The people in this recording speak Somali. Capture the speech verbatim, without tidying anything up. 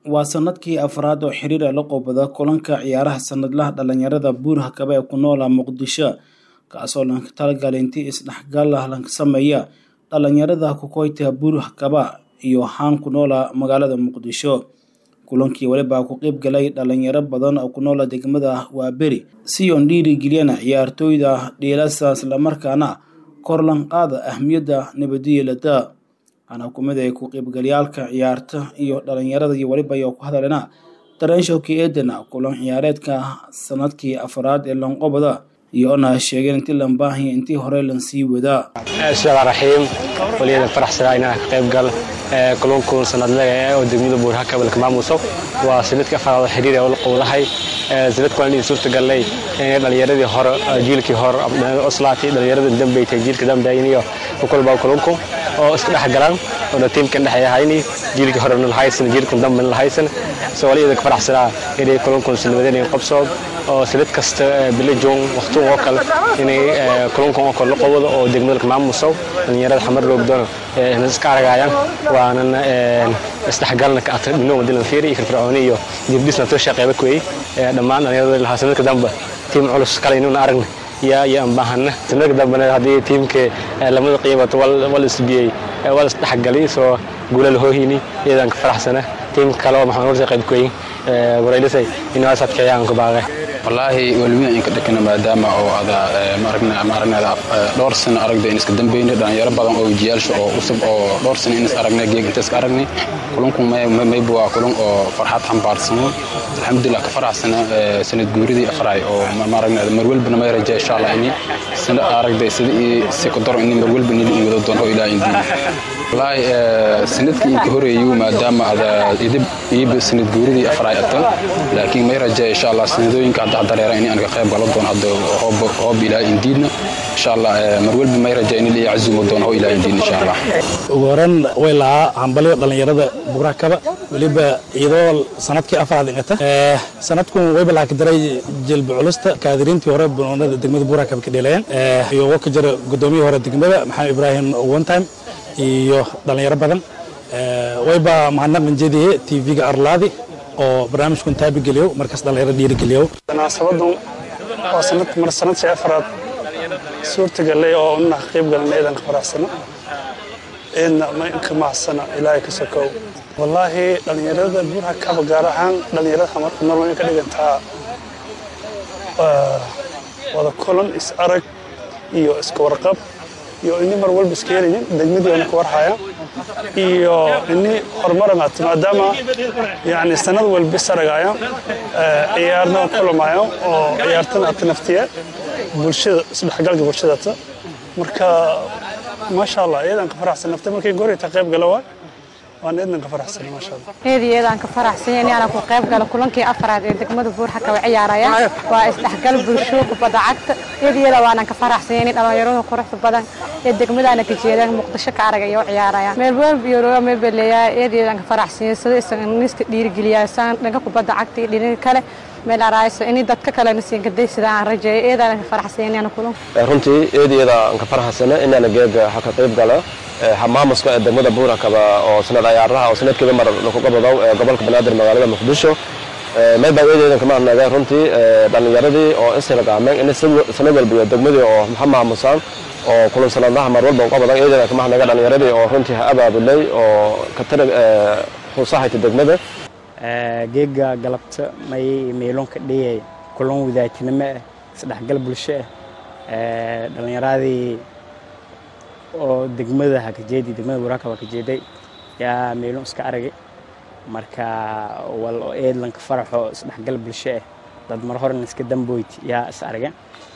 waa sanadkii afraad oo xiriir la qoobada kulanka ciyaaraha sanadlaha dhalinyarada Buur-Hakaba ee ku nool Muqdisho kaasoo lanka talagalay intii isdhexgal ah lanka sameeya dhalinyarada ku koyta Buur-Hakaba iyo haan ku nool magaalada Muqdisho. kulankii waliba ku qayb galay dhalinyaro badan oo ku nool degmada Waaberi si oo dhiiri geliyana ciyaartooyda dhiilasa isla markaana korlan qaada ahmiyada nabadgelyada. ana kumid ay ku qayb galayaalka ciyaarta iyo dhalinyarada iyo waliba ay ku hadalena dareenshowkii eedana kulan ciyaareedka sanadkii afraad ee lanqobada iyo ona sheegeen intii lan baahan intii hore lan sii wada. Bismillahir Rahim waliyada faraxsan inaan ka qayb gal kulanka sanadlaha ee degmada Buur-Hakaba la maamuso waa sanadkii afraad xiriir oo la qowlahay sanadkan in suurta galay in dhalinyarada hore jiilkii hore oslaati dhalinyarada dambeeyay jiilka dambeeyay iyo kulba kulanku oo isku dhex galaan oo teamkan dhaxayahayni jiilkii hore la haysan jiilkan dambe la haysan soo waliyada faraxsan inay kulanku sanadeen qabsood oo sanad kasta bilajoon waqti oo kale inay kulanku oo kale qowda oo degmada maamuso dhalinyarada xamar roogdoon ee iska aragayaan waanan isdhexgalna ka atadino wadilan fiiri iyo fircooniyo dibdisna soo shaqeeyay kuwii dhamaan dhalinyarada la hasanadka dambe team culus kale inuu aragna ya ya baahana sanadka dambe hadii teamka lamada qiimato wal isbiyay wal isdhexgalay soo guulal hooyini iyadan ka faraxsana team kale oo maxaan uga qayb kuwii waraylisay inuu asadkayaan ku baaqay wallahi walwiin in ka dhakana maadaama oo ada maragna maragna dhowr sano aragday in iska dambeeyay dhalinyaro badan oo jiyaalsho oo usub oo dhowr sano in is aragnay geeg inta iska aragnay kulanku may may buu kulan oo farxad xambaarsan alxamdulillah ka faraxsan sanad guuridii afraay oo maragna mar walba ma rajay insha Allah in sanad aragday sidii si ku daro in mar walba in wada doono ilaa in wallahi sanadkii inta horeeyay maadaama ada idib iib sanad guuridii afraay atan laakiin may rajay insha Allah sanadooyinka dareera in aan ka qayb galo doon hadda oo oo bila indiidna insha Allah mar walba may rajayna li azumo doon oo ila indiidna insha Allah waran wayla hambali dhalinyarada Buur-Hakaba waliba iyadoo sanadkii afraad ingata ee sanadku way balaak daray jilb culusta kaadiriintii hore boonada degmada Buur-Hakaba ka dheelayeen ee iyo waka jira gudoomiyaha hore degmada Maxamed Ibrahim one time iyo dhalinyaro badan ee wayba mahadnaq jeediyay T V-ga Arlaadi oo barnaamijkan taabigeliyo markaas dhalinyaro dhiiri geliyo munaasabadan oo sanad mar sanad si afraad suurta galay oo una qayb galnay idan faraxsano in ma in ka maasana ilaahay ka sokow wallahi dhalinyarada Buur-Hakaba gaar ahaan dhalinyarada xamar nolol ka dhigantaa wada kulan is arag iyo iska warqab iyo in mar walba iska yeelin degmadii ku warhaya iyo inni hormarna maadaama yaani sanad walba saragaya ciyaarna kulamayo oo ciyaartana naftiya bulshada isdhexgalka bulshada marka ma sha Allah iyadan ka faraxsan nafta markay goori ta qayb galo waan iyadan ka faraxsan ma sha Allah iyadan ka faraxsan in aan ku qayb galo kulankii afraad ee degmada Buur-Hakaba ciyaaraya waa isdhexgal bulsho ku badacagta iyada waan ka faraxsan in dhalinyarada quruxda badan ee degmadana ka jeedaan Muqdisho ka aragayo ciyaaraya meel walba iyo meel baleeya iyadan ka faraxsan sida isagniska dhiiri geliyaysan dhanka ku badacagta dhinaca kale meel arayso in dadka kale nasiin gaday sida aan rajay iyadan ka faraxsan in kulan runtii iyada aan ka faraxsan in aan geega haka qayb galo xamaamuska degmada Buur-Hakaba oo sanad ciyaaraha oo sanadkii mar lagu qabado gobolka Banaadir magaalada Muqdisho may baaweeyeen kama anaga runtii dhalinyaradii oo isirqaameen in sanad walba degmadii oo xamaamusan oo kulan sanadaha mar walba qabada iyada kama anaga dhalinyaradii oo runtii abaabulay oo ka tirag xusaayta degmada geega galabta may meelon ka dhiyay kulan wadaatinimo isdhexgal bulsho ee dhalinyaradii oo degmada ha ka jeedi degmada Buur-Hakaba ka jeeday yaa meelon iska aragay marka wal oo eedlan ka faraxo isdhexgal bulsho dad mar hore iska damboyd yaa is aragay